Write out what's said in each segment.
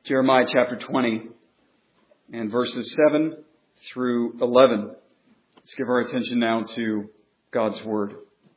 Jeremiah chapter 20 and verses 7 through 11. Let's give our attention now to God's Word.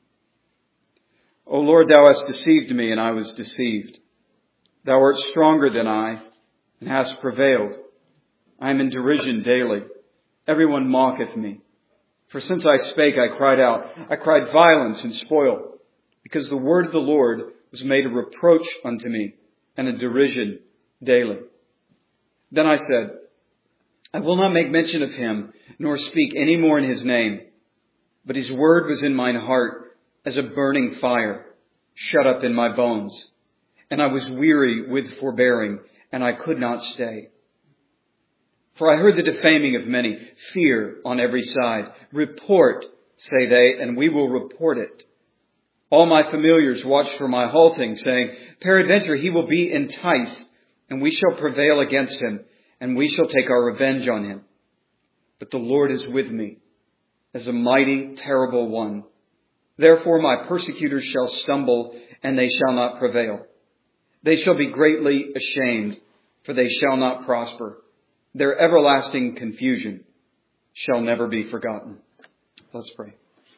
O Lord, Thou hast deceived me, and I was deceived. Thou art stronger than I, and hast prevailed. I am in derision daily. Everyone mocketh me. For since I spake, I cried out. I cried violence and spoil, because the word of the Lord was made a reproach unto me, and a derision daily. Then I said, I will not make mention of him, nor speak any more in his name. But his word was in mine heart as a burning fire, shut up in my bones. And I was weary with forbearing, and I could not stay. For I heard the defaming of many, fear on every side. Report, say they, and we will report it. All my familiars watch for my halting, saying, peradventure he will be enticed, and we shall prevail against him, and we shall take our revenge on him. But the Lord is with me, as a mighty, terrible one. Therefore my persecutors shall stumble, and they shall not prevail. They shall be greatly ashamed, for they shall not prosper. Their everlasting confusion shall never be forgotten. Let's pray.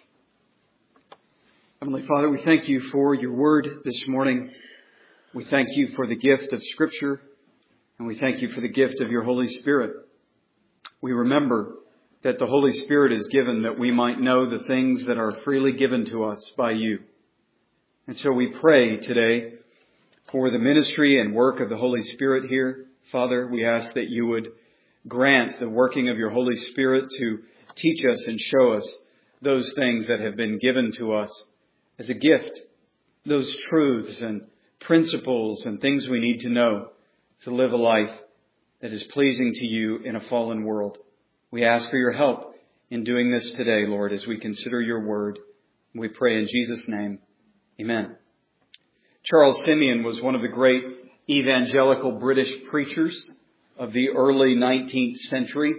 Heavenly Father, we thank you for your word this morning. We thank you for the gift of Scripture, and we thank you for the gift of your Holy Spirit. We remember that the Holy Spirit is given that we might know the things that are freely given to us by you. And so we pray today for the ministry and work of the Holy Spirit here. Father, we ask that you would grant the working of your Holy Spirit to teach us and show us those things that have been given to us as a gift, those truths and principles and things we need to know to live a life that is pleasing to you in a fallen world. We ask for your help in doing this today, Lord, as we consider your word. We pray in Jesus' name. Amen. Charles Simeon was one of the great evangelical British preachers of the early 19th century.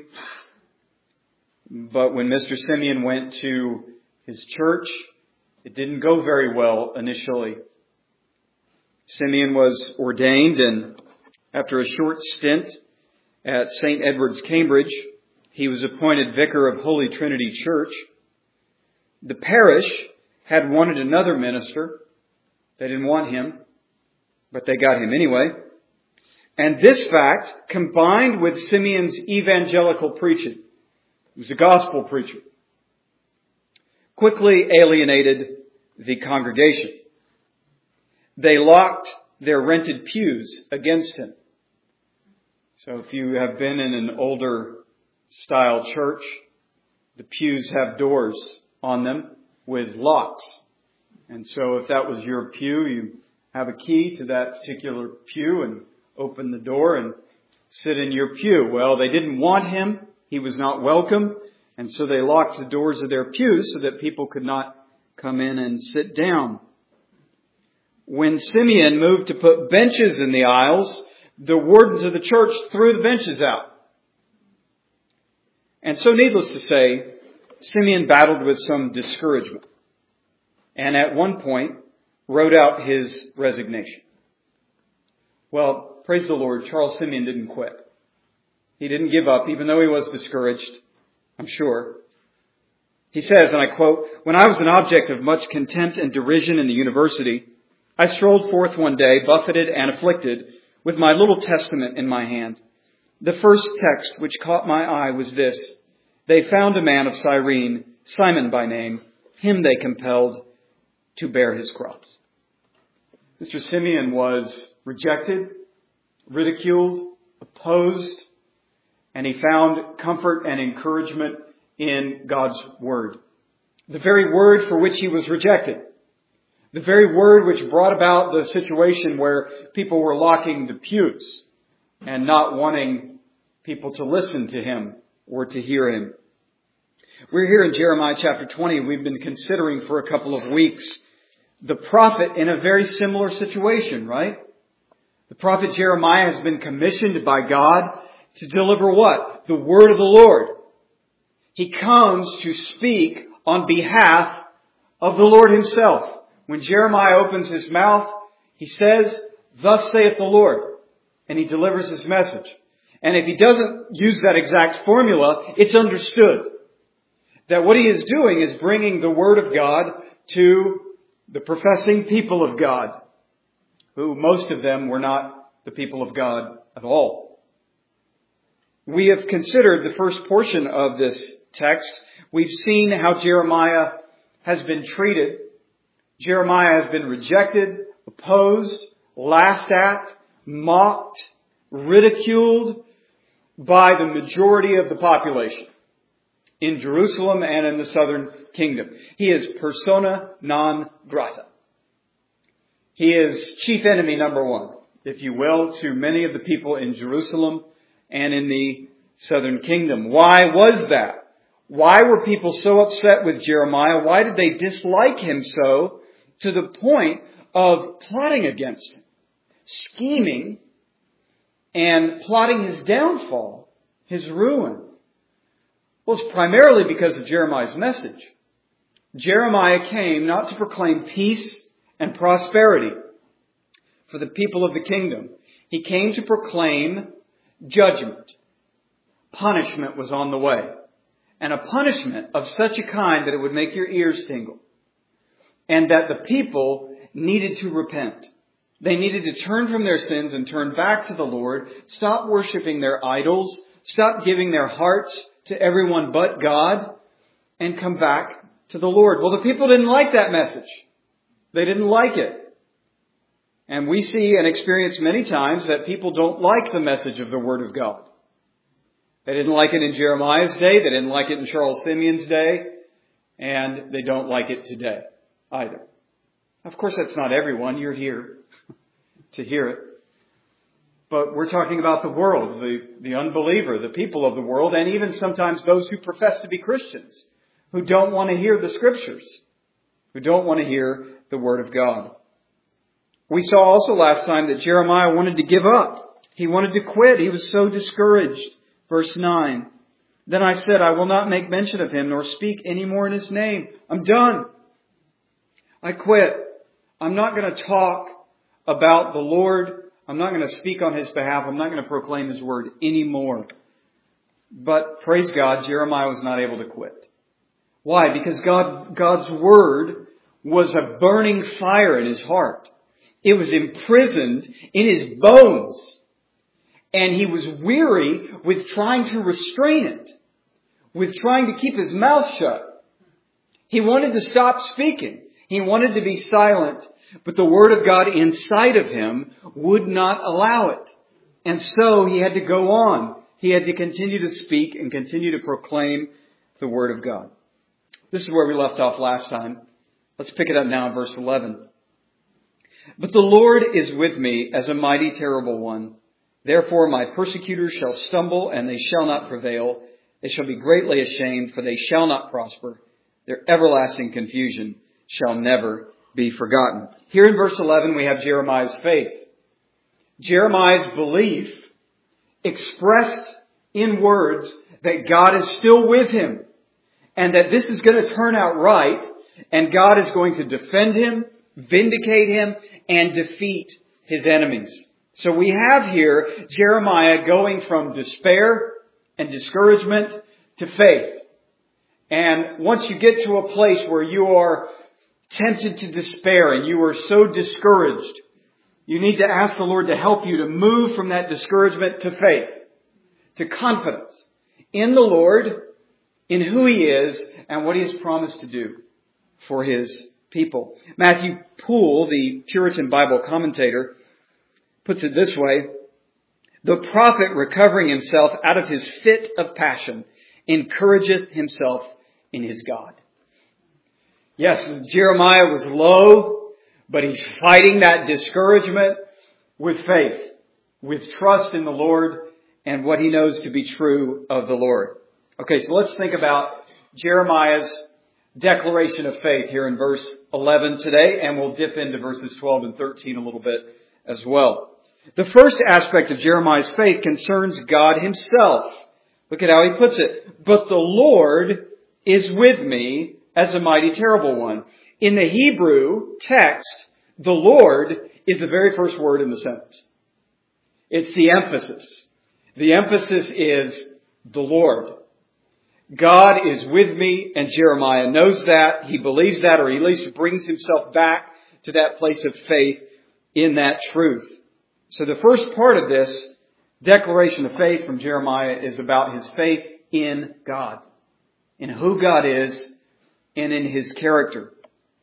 But when Mr. Simeon went to his church, it didn't go very well initially. Simeon was ordained, and after a short stint at St. Edward's, Cambridge, he was appointed vicar of Holy Trinity Church. The parish had wanted another minister. They didn't want him, but they got him anyway. And this fact, combined with Simeon's evangelical preaching, he was a gospel preacher, quickly alienated the congregation. They locked their rented pews against him. So if you have been in an older style church, the pews have doors on them with locks. And so if that was your pew, you have a key to that particular pew and open the door and sit in your pew. Well, they didn't want him. He was not welcome. And so they locked the doors of their pews so that people could not come in and sit down. When Simeon moved to put benches in the aisles, the wardens of the church threw the benches out. And so needless to say, Simeon battled with some discouragement. And at one point, wrote out his resignation. Well, praise the Lord, Charles Simeon didn't quit. He didn't give up, even though he was discouraged, I'm sure. He says, and I quote, when I was an object of much contempt and derision in the university, I strolled forth one day, buffeted and afflicted, with my little testament in my hand. The first text which caught my eye was this: they found a man of Cyrene, Simon by name. Him they compelled to bear his cross. Mr. Simeon was rejected, ridiculed, opposed, and he found comfort and encouragement in God's word. The very word for which he was rejected. The very word which brought about the situation where people were locking the pews and not wanting people to listen to him or to hear him. We're here in Jeremiah chapter 20. We've been considering for a couple of weeks the prophet in a very similar situation, right? The prophet Jeremiah has been commissioned by God to deliver what? The word of the Lord. He comes to speak on behalf of the Lord himself. When Jeremiah opens his mouth, he says, "Thus saith the Lord." and he delivers his message. And if he doesn't use that exact formula, it's understood that what he is doing is bringing the Word of God to the professing people of God, who most of them were not the people of God at all. We have considered the first portion of this text. We've seen how Jeremiah has been treated. Jeremiah has been rejected, opposed, laughed at, mocked, ridiculed by the majority of the population in Jerusalem and in the southern kingdom. He is persona non grata. He is chief enemy number one, if you will, to many of the people in Jerusalem and in the southern kingdom. Why was that? Why were people so upset with Jeremiah? Why did they dislike him so to the point of plotting against him, scheming and plotting his downfall, his ruin? Well, it's primarily because of Jeremiah's message. Jeremiah came not to proclaim peace and prosperity for the people of the kingdom. He came to proclaim judgment. Punishment was on the way. And a punishment of such a kind that it would make your ears tingle. And that the people needed to repent. They needed to turn from their sins and turn back to the Lord, stop worshiping their idols, stop giving their hearts to everyone but God, and come back to the Lord. Well, the people didn't like that message. They didn't like it. And we see and experience many times that people don't like the message of the Word of God. They didn't like it in Jeremiah's day, they didn't like it in Charles Simeon's day, and they don't like it today either. Of course, that's not everyone. You're here to hear it. But we're talking about the world, the unbeliever, the people of the world, and even sometimes those who profess to be Christians, who don't want to hear the Scriptures, who don't want to hear the Word of God. We saw also last time that Jeremiah wanted to give up. He wanted to quit. He was so discouraged. Verse 9, then I said, I will not make mention of him nor speak any more in his name. I'm done. I quit. I'm not going to talk about the Lord. I'm not going to speak on his behalf. I'm not going to proclaim his word anymore. But praise God, Jeremiah was not able to quit. Why? Because God's word was a burning fire in his heart. It was imprisoned in his bones. And he was weary with trying to restrain it, with trying to keep his mouth shut. He wanted to stop speaking. He wanted to be silent, but the Word of God inside of him would not allow it. And so he had to go on. He had to continue to speak and continue to proclaim the Word of God. This is where we left off last time. Let's pick it up now in verse 11. But the Lord is with me as a mighty terrible one. Therefore my persecutors shall stumble, and they shall not prevail. They shall be greatly ashamed, for they shall not prosper. Their everlasting confusion shall never be forgotten. Here in verse 11 we have Jeremiah's faith. Jeremiah's belief expressed in words that God is still with him, and that this is going to turn out right, and God is going to defend him, vindicate him, and defeat his enemies. So we have here Jeremiah going from despair and discouragement to faith. And once you get to a place where you are tempted to despair and you are so discouraged, you need to ask the Lord to help you to move from that discouragement to faith, to confidence in the Lord, in who He is, and what He has promised to do for His people. Matthew Poole, the Puritan Bible commentator, puts it this way: the prophet, recovering himself out of his fit of passion, encourageth himself in his God. Yes, Jeremiah was low, but he's fighting that discouragement with faith, with trust in the Lord and what he knows to be true of the Lord. Okay, so let's think about Jeremiah's declaration of faith here in verse 11 today, and we'll dip into verses 12 and 13 a little bit as well. The first aspect of Jeremiah's faith concerns God Himself. Look at how he puts it. But the Lord is with me as a mighty terrible one. In the Hebrew text, the Lord is the very first word in the sentence. It's the emphasis. The emphasis is the Lord. God is with me, and Jeremiah knows that. He believes that, or at least brings himself back to that place of faith in that truth. So the first part of this declaration of faith from Jeremiah is about his faith in God, in who God is, and in His character.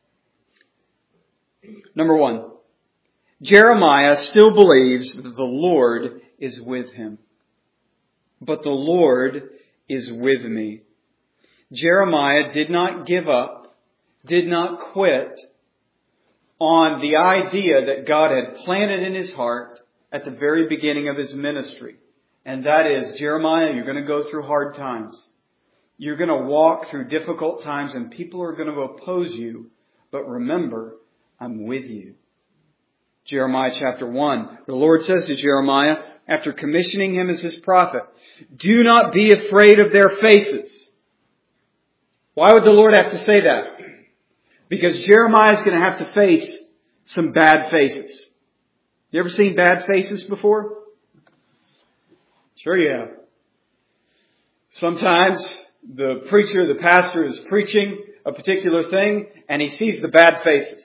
Number one, Jeremiah still believes that the Lord is with him. But the Lord is with me. Jeremiah did not give up, did not quit on the idea that God had planted in his heart at the very beginning of his ministry. And that is, Jeremiah, you're going to go through hard times. You're going to walk through difficult times and people are going to oppose you. But remember, I'm with you. Jeremiah chapter 1. The Lord says to Jeremiah, after commissioning him as his prophet, do not be afraid of their faces. Why would the Lord have to say that? Because Jeremiah is going to have to face some bad faces. You ever seen bad faces before? Sure you have. Sometimes the preacher, the pastor is preaching a particular thing and he sees the bad faces.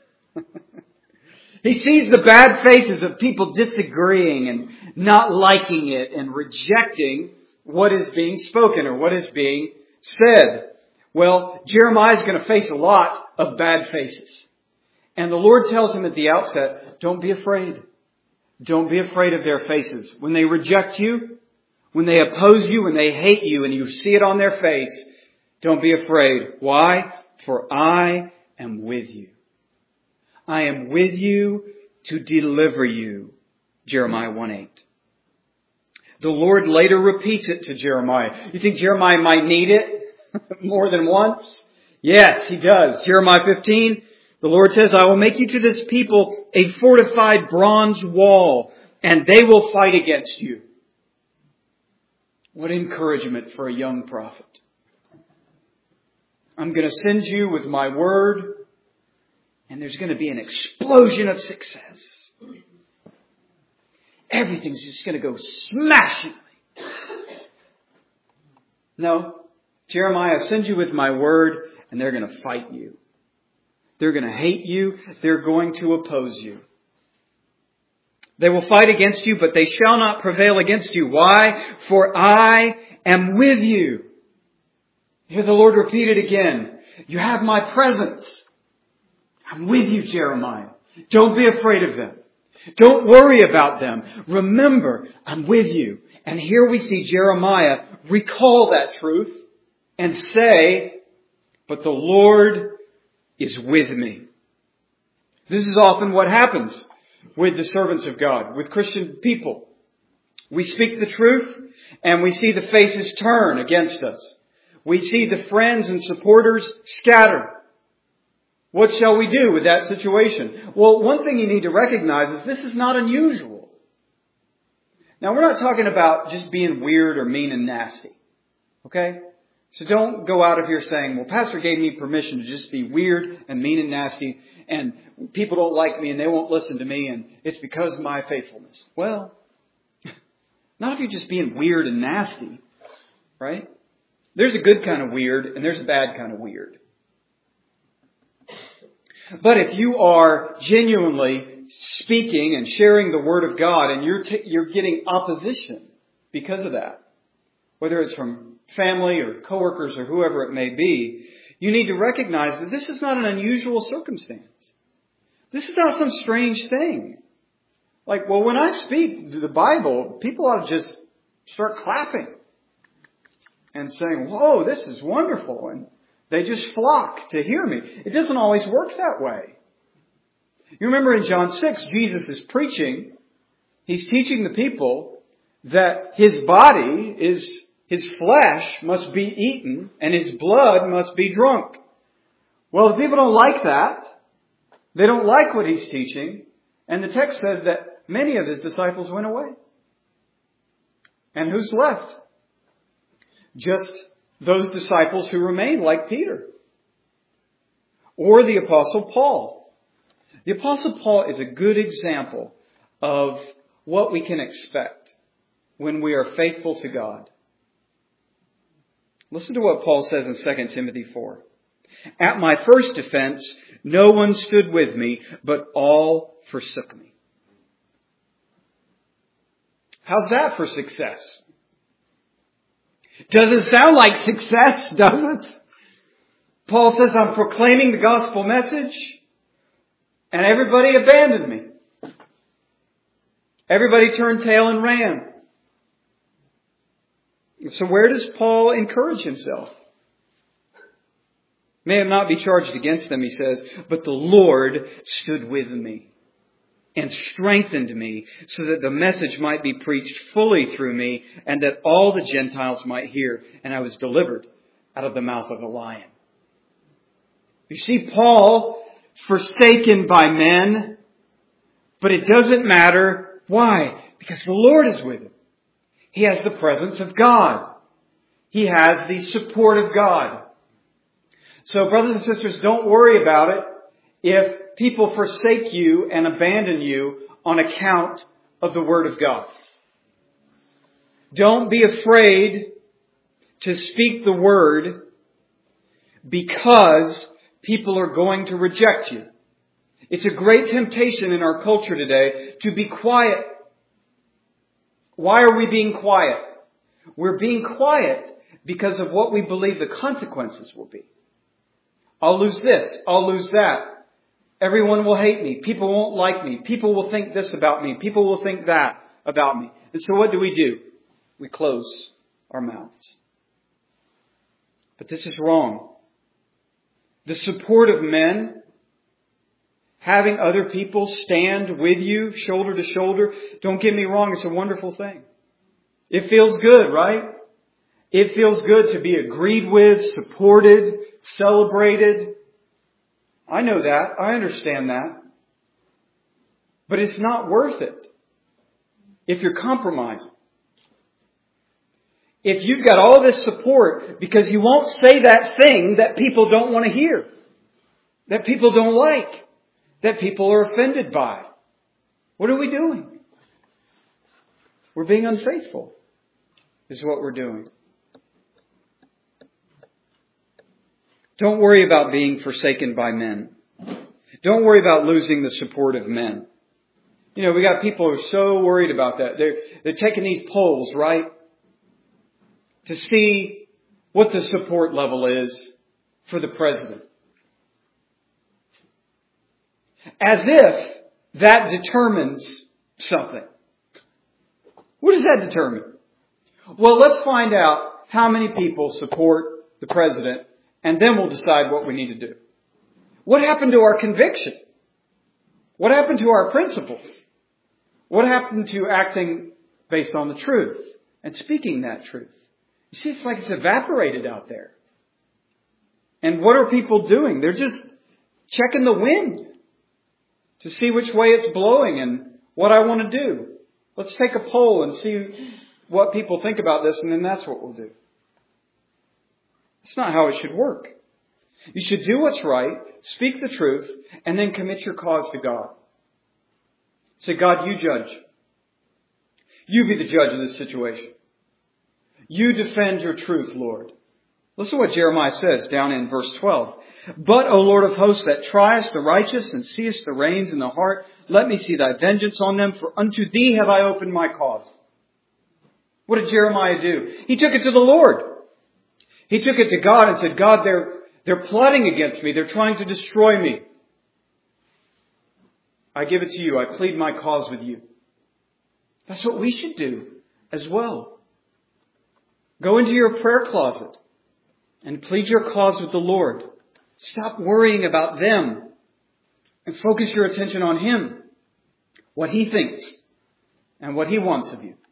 He sees the bad faces of people disagreeing and not liking it and rejecting what is being spoken or what is being said. Well, Jeremiah is going to face a lot of bad faces. And the Lord tells him at the outset, don't be afraid. Don't be afraid of their faces. When they reject you, when they oppose you, when they hate you and you see it on their face, don't be afraid. Why? For I am with you. I am with you to deliver you. Jeremiah 1:8. The Lord later repeats it to Jeremiah. You think Jeremiah might need it more than once? Yes, he does. Jeremiah 15, the Lord says, I will make you to this people a fortified bronze wall, and they will fight against you. What encouragement for a young prophet. I'm going to send you with my word, and there's going to be an explosion of success. Everything's just going to go smashingly. No, Jeremiah, I'll send you with my word, and they're going to fight you. They're going to hate you. They're going to oppose you. They will fight against you, but they shall not prevail against you. Why? For I am with you. Hear the Lord repeat it again. You have my presence. I'm with you, Jeremiah. Don't be afraid of them. Don't worry about them. Remember, I'm with you. And here we see Jeremiah recall that truth and say, but the Lord is with me. This is often what happens with the servants of God, with Christian people. We speak the truth and we see the faces turn against us. We see the friends and supporters scatter. What shall we do with that situation? Well, one thing you need to recognize is this is not unusual. Now, we're not talking about just being weird or mean and nasty. Okay? So don't go out of here saying, well, Pastor gave me permission to just be weird and mean and nasty, and people don't like me and they won't listen to me, and it's because of my faithfulness. Well, not if you're just being weird and nasty, right? There's a good kind of weird and there's a bad kind of weird. But if you are genuinely speaking and sharing the Word of God and you're getting opposition because of that, whether it's from family or coworkers or whoever it may be, you need to recognize that this is not an unusual circumstance. This is not some strange thing. Like, well, when I speak the Bible, people ought to just start clapping and saying, whoa, this is wonderful. And they just flock to hear me. It doesn't always work that way. You remember in John 6, Jesus is preaching. He's teaching the people that his body his flesh must be eaten and his blood must be drunk. Well, the people don't like that. They don't like what he's teaching. And the text says that many of his disciples went away. And who's left? Just those disciples who remained, like Peter. Or the Apostle Paul. The Apostle Paul is a good example of what we can expect when we are faithful to God. Listen to what Paul says in 2 Timothy 4. At my first defense, no one stood with me, but all forsook me. How's that for success? Doesn't sound like success, does it? Paul says, I'm proclaiming the gospel message, and everybody abandoned me. Everybody turned tail and ran. So where does Paul encourage himself? May it not be charged against them, he says, but the Lord stood with me and strengthened me so that the message might be preached fully through me and that all the Gentiles might hear. And I was delivered out of the mouth of the lion. You see Paul forsaken by men, but it doesn't matter. Why? Because the Lord is with him. He has the presence of God. He has the support of God. So brothers and sisters, don't worry about it if people forsake you and abandon you on account of the Word of God. Don't be afraid to speak the Word because people are going to reject you. It's a great temptation in our culture today to be quiet. Why are we being quiet? We're being quiet because of what we believe the consequences will be. I'll lose this. I'll lose that. Everyone will hate me. People won't like me. People will think this about me. People will think that about me. And so what do? We close our mouths. But this is wrong. The support of men, having other people stand with you shoulder to shoulder, don't get me wrong, it's a wonderful thing. It feels good, right? It feels good to be agreed with, supported, celebrated. I know that. I understand that. But it's not worth it if you're compromising. If you've got all this support because you won't say that thing that people don't want to hear, that people don't like, that people are offended by, what are we doing? We're being unfaithful, is what we're doing. Don't worry about being forsaken by men. Don't worry about losing the support of men. You know, we got people who are so worried about that. They're taking these polls, right? To see what the support level is for the president. As if that determines something. What does that determine? Well, let's find out how many people support the president, and then we'll decide what we need to do. What happened to our conviction? What happened to our principles? What happened to acting based on the truth and speaking that truth? You see, it's like it's evaporated out there. And what are people doing? They're just checking the wind to see which way it's blowing and what I want to do. Let's take a poll and see what people think about this, and then that's what we'll do. It's not how it should work. You should do what's right, speak the truth, and then commit your cause to God. Say, God, you judge. You be the judge of this situation. You defend your truth, Lord. Listen to what Jeremiah says down in verse 12. But, O Lord of hosts, that triest the righteous and seest the reins in the heart, let me see thy vengeance on them, for unto thee have I opened my cause. What did Jeremiah do? He took it to the Lord. He took it to God and said, God, they're plotting against me. They're trying to destroy me. I give it to you. I plead my cause with you. That's what we should do as well. Go into your prayer closet and plead your cause with the Lord. Stop worrying about them and focus your attention on Him, what He thinks and what He wants of you.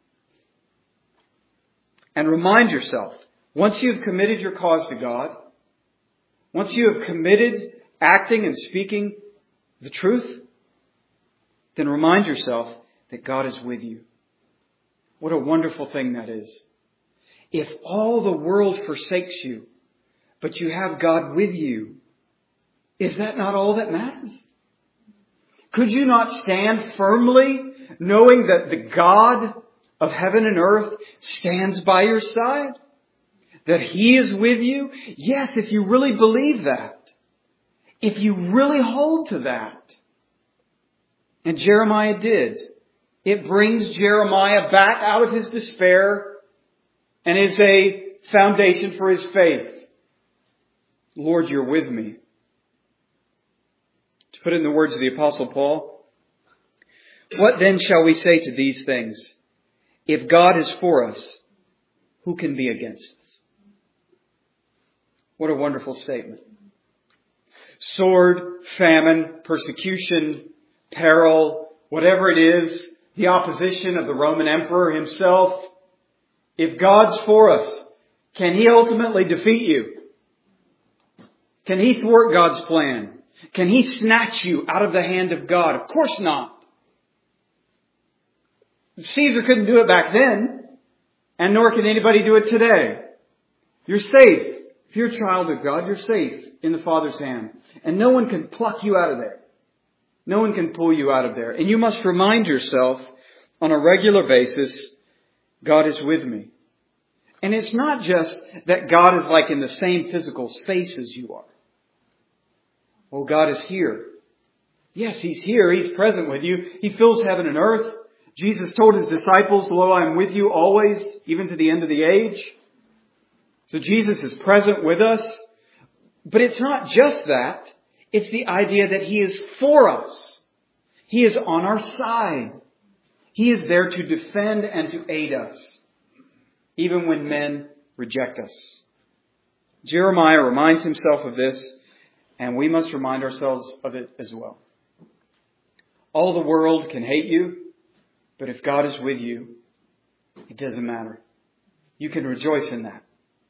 And remind yourself, once you've committed your cause to God, once you have committed acting and speaking the truth, then remind yourself that God is with you. What a wonderful thing that is. If all the world forsakes you, but you have God with you, is that not all that matters? Could you not stand firmly knowing that the God of heaven and earth stands by your side? That He is with you? Yes, if you really believe that. If you really hold to that. And Jeremiah did. It brings Jeremiah back out of his despair and is a foundation for his faith. Lord, you're with me. To put it in the words of the Apostle Paul, what then shall we say to these things? If God is for us, who can be against us? What a wonderful statement. Sword, famine, persecution, peril, whatever it is, the opposition of the Roman emperor himself. If God's for us, can He ultimately defeat you? Can He thwart God's plan? Can He snatch you out of the hand of God? Of course not. Caesar couldn't do it back then, and nor can anybody do it today. You're safe. If you're a child of God, you're safe in the Father's hand. And no one can pluck you out of there. No one can pull you out of there. And you must remind yourself on a regular basis, God is with me. And it's not just that God is like in the same physical space as you are. Oh, God is here. Yes, He's here. He's present with you. He fills heaven and earth. Jesus told His disciples, lo, I am with you always, even to the end of the age. So Jesus is present with us. But it's not just that. It's the idea that He is for us. He is on our side. He is there to defend and to aid us, even when men reject us. Jeremiah reminds himself of this, and we must remind ourselves of it as well. All the world can hate you, but if God is with you, it doesn't matter. You can rejoice in that.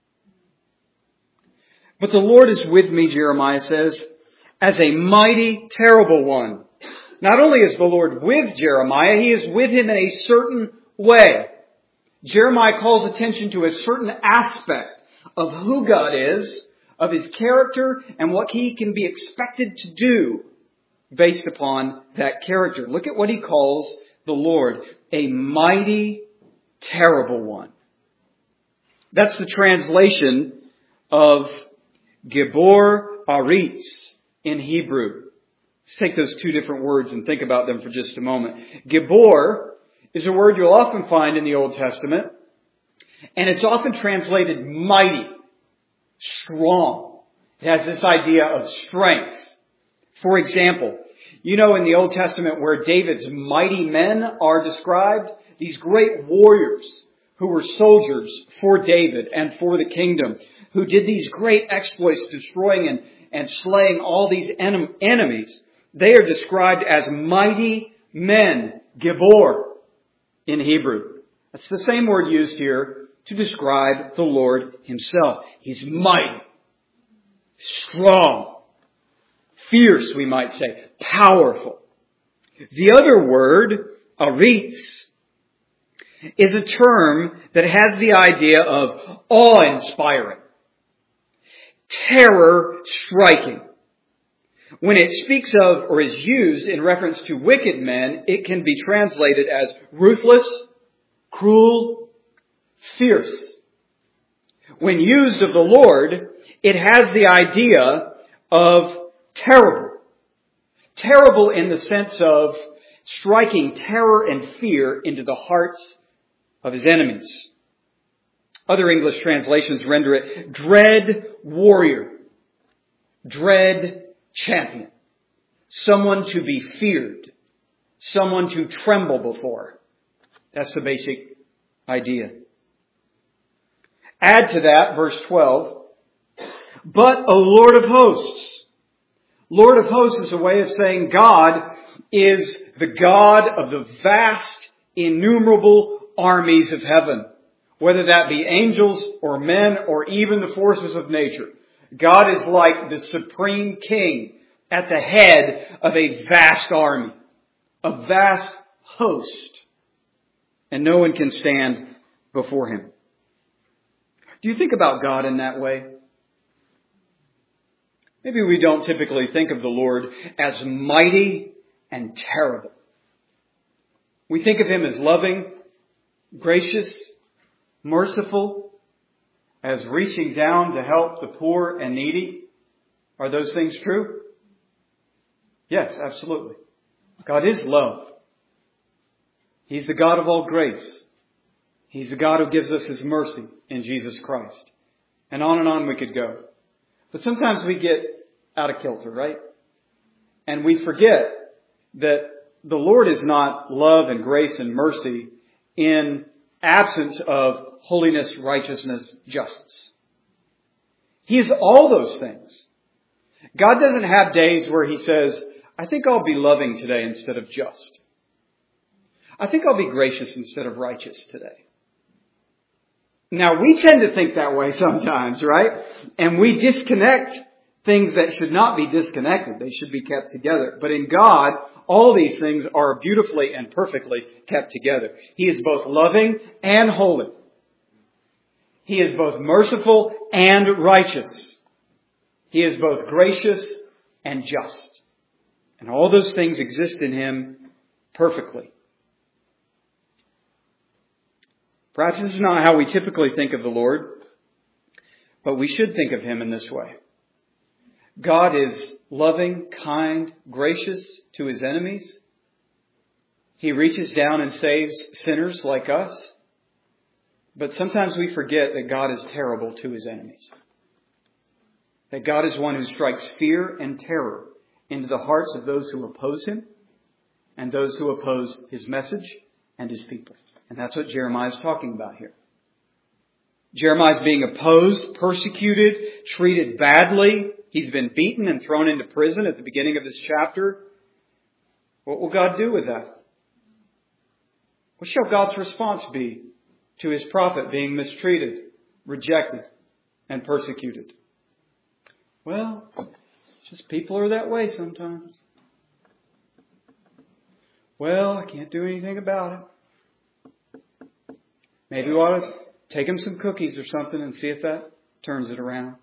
But the Lord is with me, Jeremiah says, as a mighty, terrible one. Not only is the Lord with Jeremiah, He is with him in a certain way. Jeremiah calls attention to a certain aspect of who God is, of His character, and what He can be expected to do based upon that character. Look at what he calls the Lord, a mighty, terrible one. That's the translation of Gibor Aritz in Hebrew. Let's take those two different words and think about them for just a moment. Gibor is a word you'll often find in the Old Testament, and it's often translated mighty, strong. It has this idea of strength. For example, you know in the Old Testament where David's mighty men are described, these great warriors who were soldiers for David and for the kingdom, who did these great exploits, destroying and slaying all these enemies. They are described as mighty men, Gibor, in Hebrew. That's the same word used here to describe the Lord Himself. He's mighty, strong, fierce, we might say, powerful. The other word, aritz, is a term that has the idea of awe-inspiring, terror-striking. When it speaks of or is used in reference to wicked men, it can be translated as ruthless, cruel, fierce. When used of the Lord, it has the idea of terrible. Terrible in the sense of striking terror and fear into the hearts of His enemies. Other English translations render it dread warrior, dread champion, someone to be feared, someone to tremble before. That's the basic idea. Add to that, verse 12, but a Lord of hosts. Lord of hosts is a way of saying God is the God of the vast, innumerable armies of heaven, whether that be angels or men or even the forces of nature. God is like the supreme king at the head of a vast army, a vast host, and no one can stand before Him. Do you think about God in that way? Maybe we don't typically think of the Lord as mighty and terrible. We think of Him as loving, gracious, merciful, as reaching down to help the poor and needy. Are those things true? Yes, absolutely. God is love. He's the God of all grace. He's the God who gives us His mercy in Jesus Christ. And on we could go. But sometimes we get out of kilter, right? And we forget that the Lord is not love and grace and mercy in absence of holiness, righteousness, justice. He is all those things. God doesn't have days where He says, I think I'll be loving today instead of just. I think I'll be gracious instead of righteous today. Now, we tend to think that way sometimes, right? And we disconnect things that should not be disconnected. They should be kept together. But in God, all these things are beautifully and perfectly kept together. He is both loving and holy. He is both merciful and righteous. He is both gracious and just. And all those things exist in Him perfectly. Perhaps this is not how we typically think of the Lord, but we should think of Him in this way. God is loving, kind, gracious to His enemies. He reaches down and saves sinners like us. But sometimes we forget that God is terrible to His enemies. That God is one who strikes fear and terror into the hearts of those who oppose Him and those who oppose His message and His people. And that's what Jeremiah is talking about here. Jeremiah is being opposed, persecuted, treated badly. He's been beaten and thrown into prison at the beginning of this chapter. What will God do with that? What shall God's response be to His prophet being mistreated, rejected, and persecuted? Well, just people are that way sometimes. Well, I can't do anything about it. Maybe we ought to take him some cookies or something and see if that turns it around.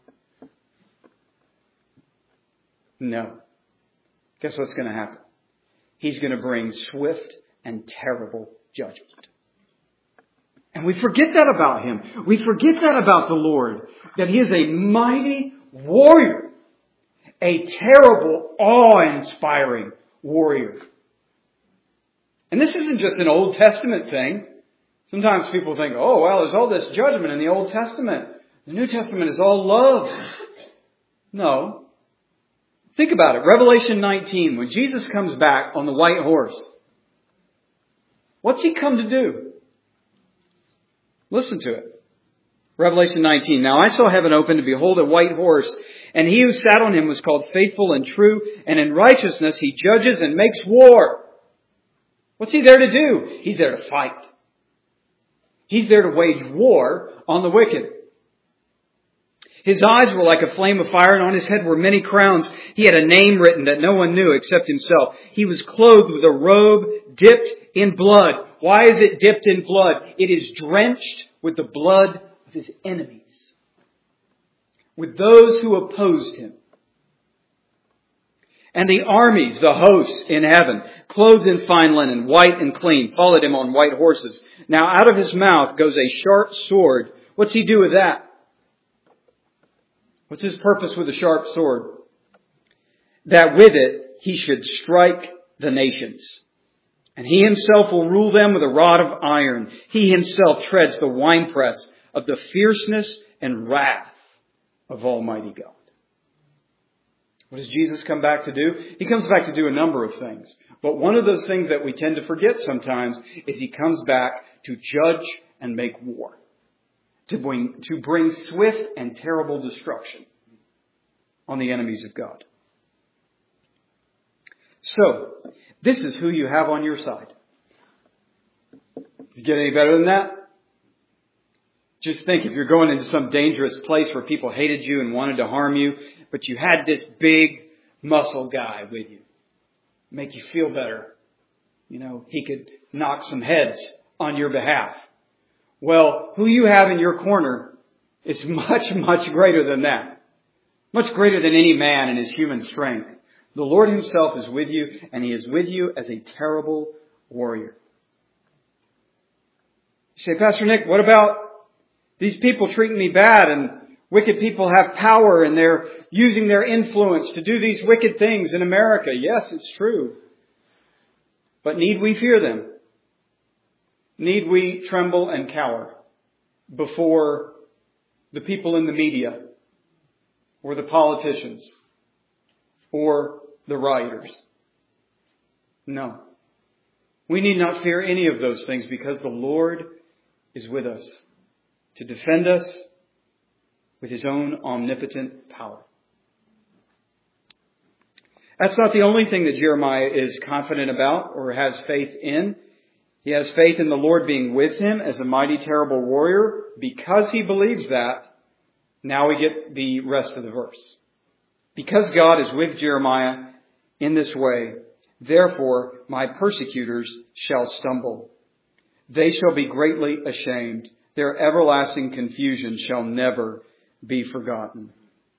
No. Guess what's going to happen? He's going to bring swift and terrible judgment. And we forget that about Him. We forget that about the Lord. That He is a mighty warrior. A terrible, awe-inspiring warrior. And this isn't just an Old Testament thing. Sometimes people think, oh, well, there's all this judgment in the Old Testament. The New Testament is all love. No. Think about it. Revelation 19, when Jesus comes back on the white horse, what's He come to do? Listen to it. Revelation 19. Now I saw heaven open, and behold, a white horse, and He who sat on him was called Faithful and True, and in righteousness He judges and makes war. What's He there to do? He's there to fight. He's there to wage war on the wicked. His eyes were like a flame of fire, and on His head were many crowns. He had a name written that no one knew except Himself. He was clothed with a robe dipped in blood. Why is it dipped in blood? It is drenched with the blood of His enemies, with those who opposed Him. And the armies, the hosts in heaven, clothed in fine linen, white and clean, followed Him on white horses. Now out of His mouth goes a sharp sword. What's He do with that? What's His purpose with a sharp sword? That with it He should strike the nations. And He Himself will rule them with a rod of iron. He Himself treads the winepress of the fierceness and wrath of Almighty God. What does Jesus come back to do? He comes back to do a number of things. But one of those things that we tend to forget sometimes is He comes back to judge and make war. To bring swift and terrible destruction on the enemies of God. So, this is who you have on your side. Does it get any better than that? Just think if you're going into some dangerous place where people hated you and wanted to harm you, but you had this big muscle guy with you. Make you feel better. You know, he could knock some heads on your behalf. Well, who you have in your corner is much, much greater than that. Much greater than any man in his human strength. The Lord Himself is with you, and He is with you as a terrible warrior. You say, Pastor Nick, what about these people treating me bad, and wicked people have power and they're using their influence to do these wicked things in America? Yes, it's true. But need we fear them? Need we tremble and cower before the people in the media or the politicians or the rioters? No. We need not fear any of those things because the Lord is with us to defend us with His own omnipotent power. That's not the only thing that Jeremiah is confident about or has faith in. He has faith in the Lord being with him as a mighty, terrible warrior. Because he believes that, now we get the rest of the verse. Because God is with Jeremiah in this way, therefore my persecutors shall stumble. They shall be greatly ashamed. Their everlasting confusion shall never be forgotten.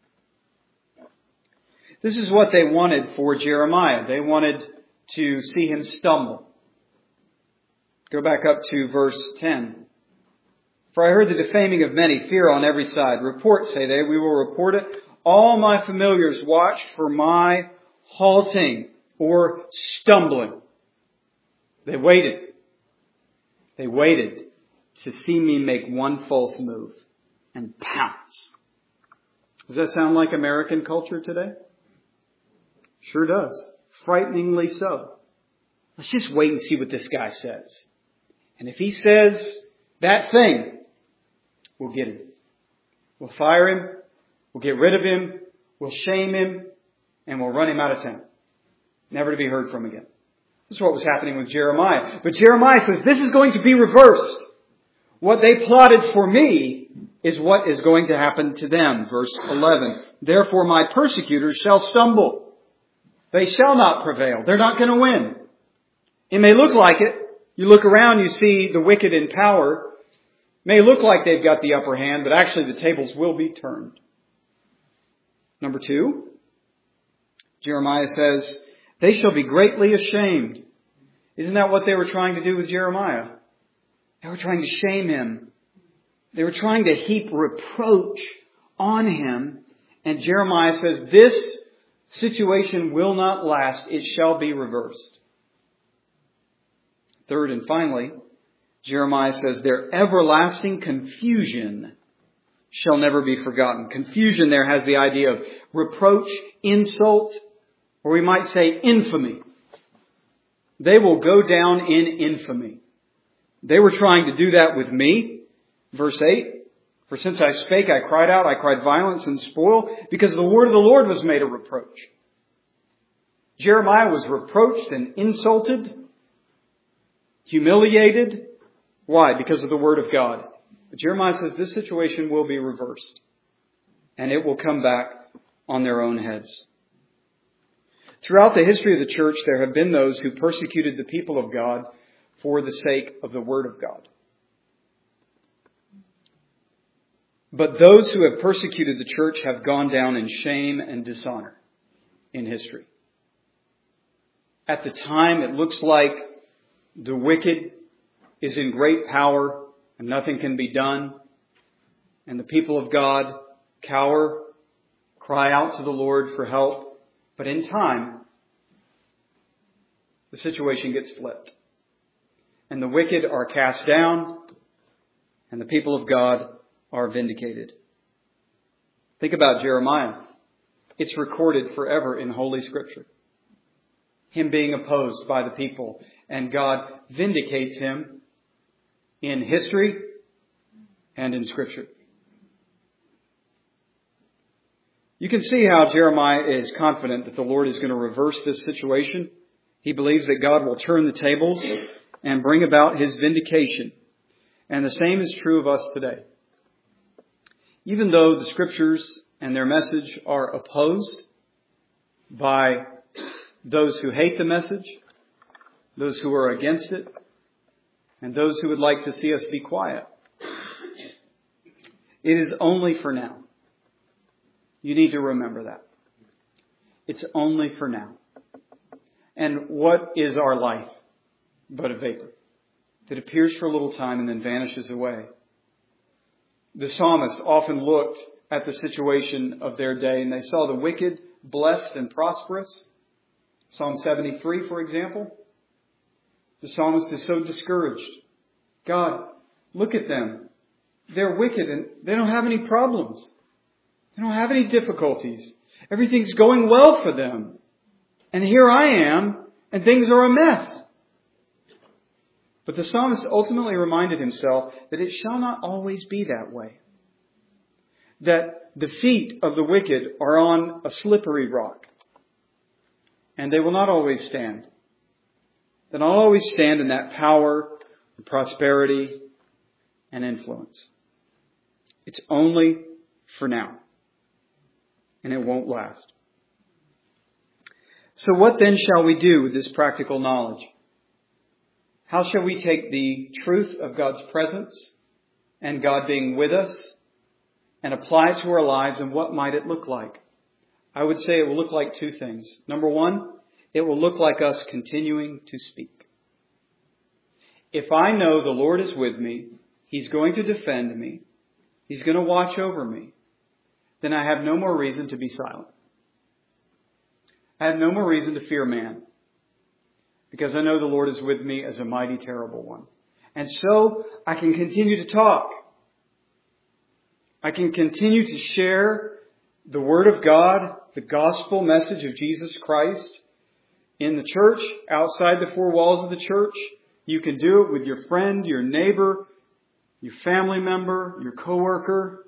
This is what they wanted for Jeremiah. They wanted to see him stumble. Go back up to verse 10. For I heard the defaming of many, fear on every side. Report, say they, we will report it. All my familiars watched for my halting or stumbling. They waited. They waited to see me make one false move and pounce. Does that sound like American culture today? Sure does. Frighteningly so. Let's just wait and see what this guy says. And if he says that thing, we'll get him. We'll fire him. We'll get rid of him. We'll shame him. And we'll run him out of town. Never to be heard from again. This is what was happening with Jeremiah. But Jeremiah says, this is going to be reversed. What they plotted for me is what is going to happen to them. Verse 11. Therefore my persecutors shall stumble. They shall not prevail. They're not going to win. It may look like it. You look around, you see the wicked in power. It may look like they've got the upper hand, but actually the tables will be turned. Number 2, Jeremiah says, they shall be greatly ashamed. Isn't that what they were trying to do with Jeremiah? They were trying to shame him. They were trying to heap reproach on him. And Jeremiah says, this situation will not last. It shall be reversed. Third and finally, Jeremiah says, their everlasting confusion shall never be forgotten. Confusion there has the idea of reproach, insult, or we might say infamy. They will go down in infamy. They were trying to do that with me. Verse 8, for since I spake, I cried out, I cried violence and spoil, because the word of the Lord was made a reproach. Jeremiah was reproached and insulted, humiliated. Why? Because of the word of God. But Jeremiah says this situation will be reversed. And it will come back on their own heads. Throughout the history of the church, there have been those who persecuted the people of God for the sake of the word of God. But those who have persecuted the church have gone down in shame and dishonor in history. At the time, it looks like the wicked is in great power and nothing can be done. And the people of God cower, cry out to the Lord for help. But in time, the situation gets flipped. And the wicked are cast down and the people of God are vindicated. Think about Jeremiah. It's recorded forever in Holy Scripture. Him being opposed by the people. And God vindicates him in history and in Scripture. You can see how Jeremiah is confident that the Lord is going to reverse this situation. He believes that God will turn the tables and bring about His vindication. And the same is true of us today. Even though the Scriptures and their message are opposed by those who hate the message, those who are against it, and those who would like to see us be quiet, it is only for now. You need to remember that. It's only for now. And what is our life but a vapor? that appears for a little time and then vanishes away. The psalmist often looked at the situation of their day and they saw the wicked blessed and prosperous. Psalm 73, for example. The psalmist is so discouraged. God, look at them. They're wicked and they don't have any problems. They don't have any difficulties. Everything's going well for them. And here I am, and things are a mess. But the psalmist ultimately reminded himself that it shall not always be that way. That the feet of the wicked are on a slippery rock. And they will not always stand. They will not always stand in that power, and prosperity, and influence. It's only for now. And it won't last. So what then shall we do with this practical knowledge? How shall we take the truth of God's presence and God being with us and apply it to our lives, and what might it look like? I would say it will look like two things. Number one, it will look like us continuing to speak. If I know the Lord is with me, He's going to defend me, He's going to watch over me, then I have no more reason to be silent. I have no more reason to fear man, because I know the Lord is with me as a mighty, terrible one. And so I can continue to talk. I can continue to share the Word of God, the gospel message of Jesus Christ in the church, outside the four walls of the church. You can do it with your friend, your neighbor, your family member, your coworker.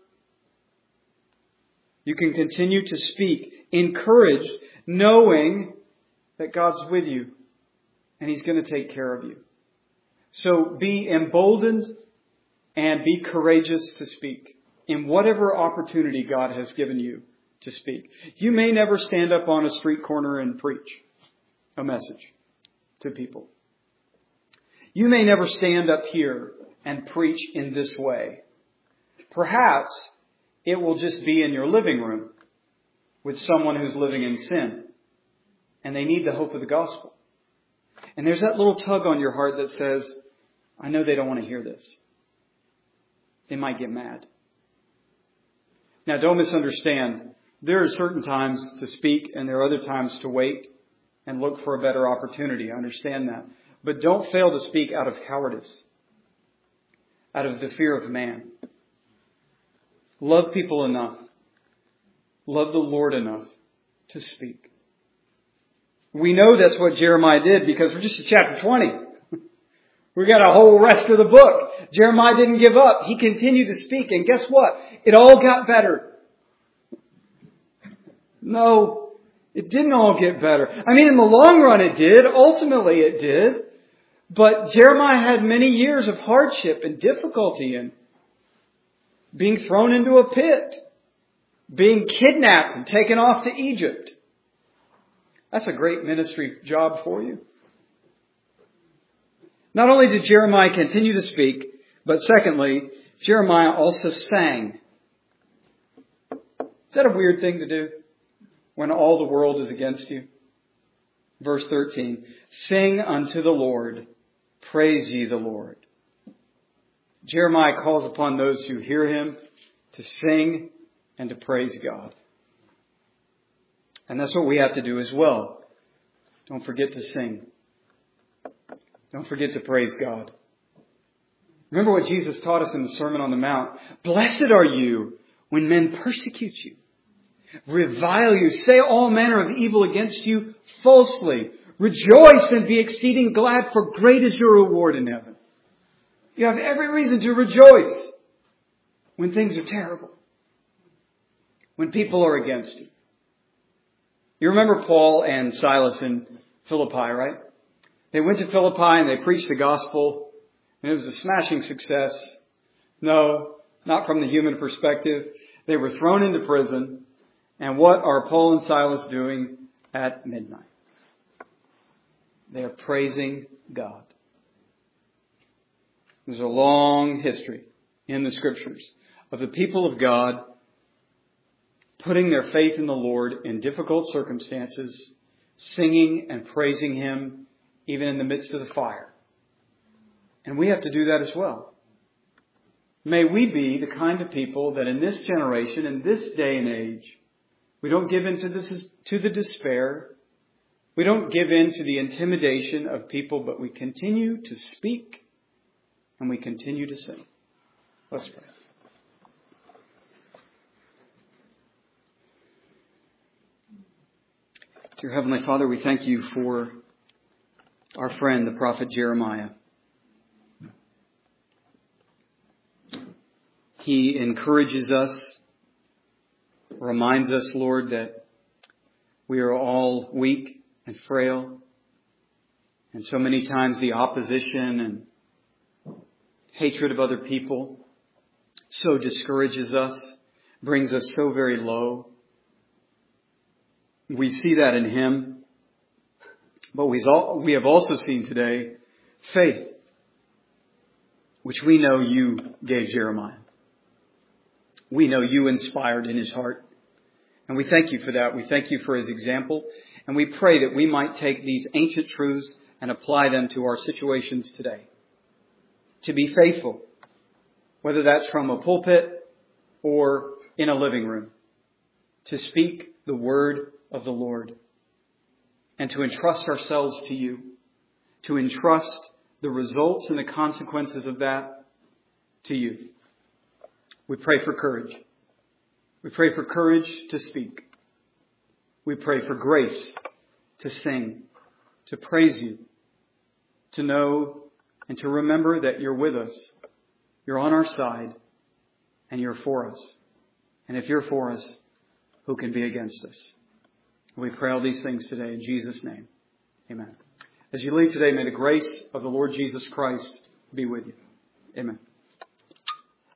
You can continue to speak, encouraged, knowing that God's with you and He's going to take care of you. So be emboldened and be courageous to speak in whatever opportunity God has given you to speak. You may never stand up on a street corner and preach a message to people. You may never stand up here and preach in this way. Perhaps it will just be in your living room with someone who's living in sin and they need the hope of the gospel. And there's that little tug on your heart that says, I know they don't want to hear this. They might get mad. Now, don't misunderstand. There are certain times to speak and there are other times to wait and look for a better opportunity. I understand that. But don't fail to speak out of cowardice, out of the fear of man. Love people enough. Love the Lord enough to speak. We know that's what Jeremiah did because we're just in chapter 20. We got a whole rest of the book. Jeremiah didn't give up. He continued to speak. And guess what? It all got better. No, it didn't all get better. I mean, in the long run it did. Ultimately it did. But Jeremiah had many years of hardship and difficulty and being thrown into a pit, being kidnapped and taken off to Egypt. That's a great ministry job for you. Not only did Jeremiah continue to speak, but secondly, Jeremiah also sang. Is that a weird thing to do when all the world is against you? Verse 13, sing unto the Lord, praise ye the Lord. Jeremiah calls upon those who hear him to sing and to praise God. And that's what we have to do as well. Don't forget to sing. Don't forget to praise God. Remember what Jesus taught us in the Sermon on the Mount. Blessed are you when men persecute you, revile you, say all manner of evil against you falsely. Rejoice and be exceeding glad, for great is your reward in heaven. You have every reason to rejoice when things are terrible, when people are against you. You remember Paul and Silas in Philippi, right? They went to Philippi and they preached the gospel, and it was a smashing success. No, not from the human perspective. They were thrown into prison. And what are Paul and Silas doing at midnight? They are praising God. There's a long history in the Scriptures of the people of God putting their faith in the Lord in difficult circumstances, singing and praising Him even in the midst of the fire. And we have to do that as well. May we be the kind of people that in this generation, in this day and age, we don't give in to the despair. We don't give in to the intimidation of people, but we continue to speak and we continue to sing. Let's pray. Dear Heavenly Father, we thank you for our friend, the prophet Jeremiah. He encourages us, reminds us, Lord, that we are all weak and frail. And so many times the opposition and hatred of other people so discourages us, brings us so very low. We see that in him. But we have also seen today faith, which we know you gave Jeremiah. We know you inspired in his heart. And we thank you for that. We thank you for his example. And we pray that we might take these ancient truths and apply them to our situations today. To be faithful, whether that's from a pulpit or in a living room. To speak the word of the Lord. And to entrust ourselves to you. To entrust the results and the consequences of that to you. We pray for courage. We pray for courage to speak. We pray for grace to sing, to praise you, to know and to remember that you're with us. You're on our side and you're for us. And if you're for us, who can be against us? We pray all these things today in Jesus' name. Amen. As you leave today, may the grace of the Lord Jesus Christ be with you. Amen.